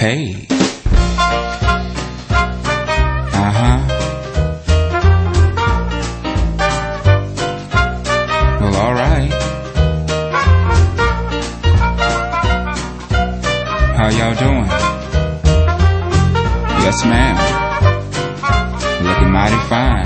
Hey. Well, alright. How y'all doing? Yes, ma'am. Looking mighty fine.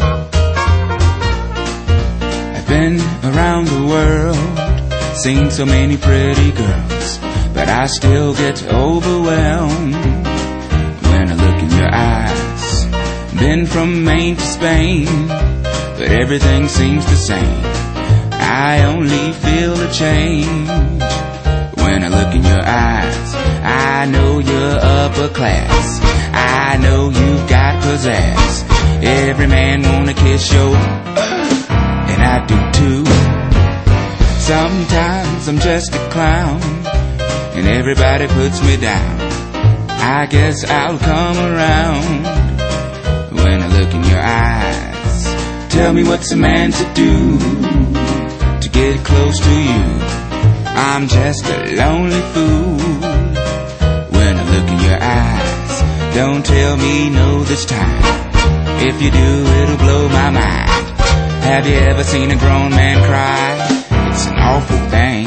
I've been around the world, seen so many pretty girls, but I still get overwhelmed when I look in your eyes. Been from Maine to Spain, but everything seems the same. I only feel a change when I look in your eyes. I know you're upper class, I know you've got pizzazz. Every man wanna kiss your and I do too. Sometimes I'm just a clown and everybody puts me down. I guess I'll come around when I look in your eyes. Tell me what's a man to do to get close to you. I'm just a lonely fool when I look in your eyes. Don't tell me no this time. If you do, it'll blow my mind. Have you ever seen a grown man cry? It's an awful thing.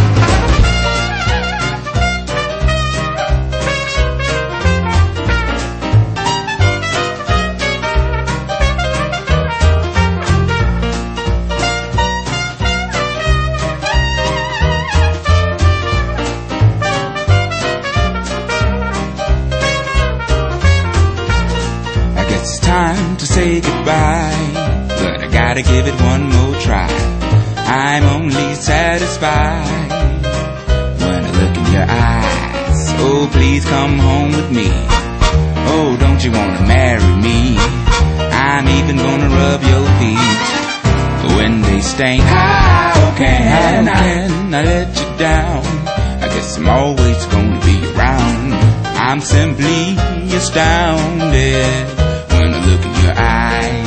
It's time to say goodbye, but I gotta give it one more try. I'm only satisfied when I look in your eyes. Oh, please come home with me. Oh, don't you wanna marry me? I'm even gonna rub your feet when they stink. How can I let you down? I guess I'm always gonna be around. I'm simply astounded when I look in your eyes.